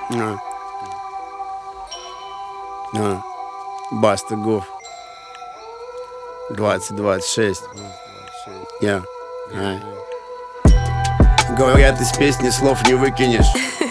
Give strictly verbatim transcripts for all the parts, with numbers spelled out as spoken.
А. А. Баста Гуф. двадцать двадцать шесть. Я. А. Говорят, из песни слов не выкинешь,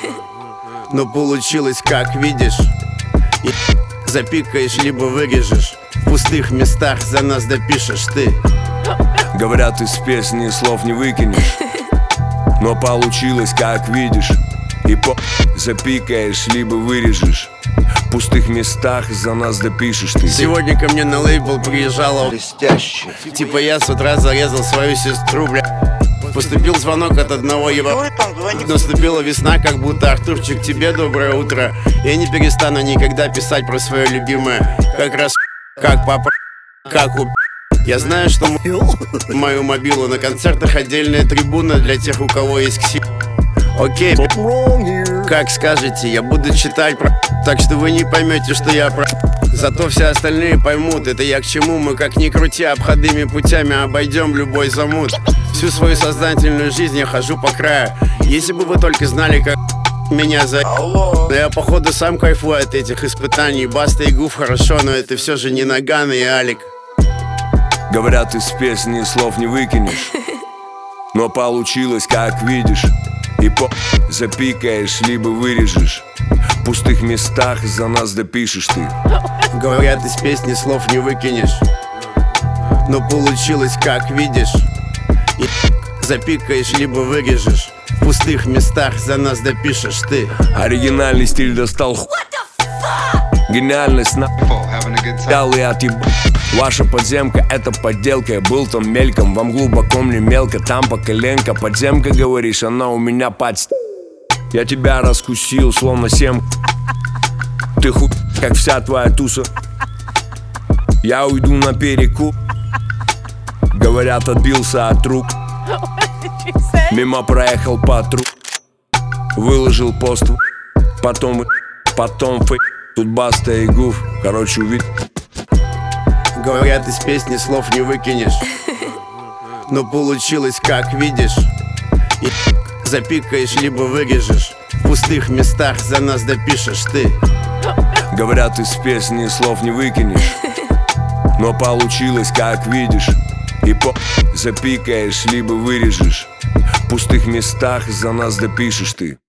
но получилось, как видишь. И запикаешь, либо вырежешь. В пустых местах за нас допишешь ты. Говорят, из песни слов не выкинешь, но получилось, как видишь. И по запикаешь, либо вырежешь. В пустых местах за нас допишешь ты. Сегодня ко мне на лейбл приезжала Блестяще. типа я с утра зарезал свою сестру, бля. Поступил звонок от одного его. Наступила весна, как будто Артурчик, тебе доброе утро. Я не перестану никогда писать про свое любимое. Как раз как папа, как у. Я знаю, что мою мобилу на концертах отдельная трибуна для тех, у кого есть кси. Окей, как скажете, я буду читать про. Так что вы не поймете, что я про. Зато все остальные поймут, это я к чему. Мы как ни крути, обходными путями обойдем любой замут. Всю свою сознательную жизнь я хожу по краю. Если бы вы только знали, как меня за... Но я походу сам кайфую от этих испытаний. Баста и Гуф хорошо, но это все же не Наган и Алик. Говорят, из песни слов не выкинешь, но получилось, как видишь. И по запикаешь, либо вырежешь. В пустых местах за нас допишешь ты. Говорят, из песни слов не выкинешь, но получилось, как видишь. И запикаешь, либо вырежешь. В пустых местах за нас допишешь ты. Оригинальный стиль достал ху... Гениальность на... Дал я отъеб... Ваша подземка — это подделка. Я был там мельком, вам глубоко, мне мелко. Там по коленка, подземка, говоришь, она у меня под... Я тебя раскусил, словно семь. Ты хуй, как вся твоя туса. Я уйду на перекуп. Говорят, отбился от рук. Мимо проехал патруль. Выложил пост. Потом, потом фейк. Тут Баста и Гуф, короче, увид. Говорят, из песни слов не выкинешь, но получилось, как видишь. И запикаешь, либо вырежешь. В пустых местах за нас допишешь ты. Говорят, из песни слов не выкинешь, но получилось, как видишь. И по запикаешь, либо вырежешь. В пустых местах за нас допишешь ты.